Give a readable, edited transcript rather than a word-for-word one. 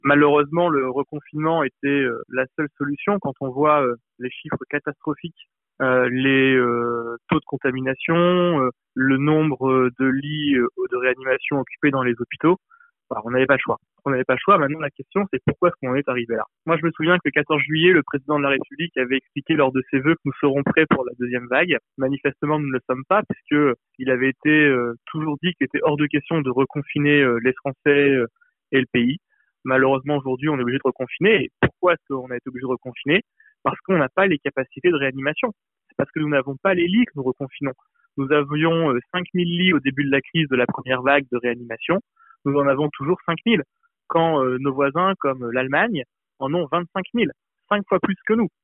Malheureusement, le reconfinement était la seule solution quand on voit les chiffres catastrophiques, les taux de contamination, le nombre de lits de réanimation occupés dans les hôpitaux. Bah, on n'avait pas le choix. On n'avait pas le choix. Maintenant, la question, c'est pourquoi est-ce qu'on en est arrivé là? Moi, je me souviens que le 14 juillet, le président de la République avait expliqué lors de ses vœux que nous serons prêts pour la deuxième vague. Manifestement, nous ne le sommes pas, puisque il avait été toujours dit qu'il était hors de question de reconfiner les Français et le pays. Malheureusement, aujourd'hui, on est obligé de reconfiner. Et pourquoi est-ce qu'on a été obligé de reconfiner? Parce qu'on n'a pas les capacités de réanimation. C'est parce que nous n'avons pas les lits que nous reconfinons. Nous avions 5000 lits au début de la crise de la première vague de réanimation. Nous en avons toujours 5000. Quand nos voisins, comme l'Allemagne, en ont 25 000, 5 fois plus que nous.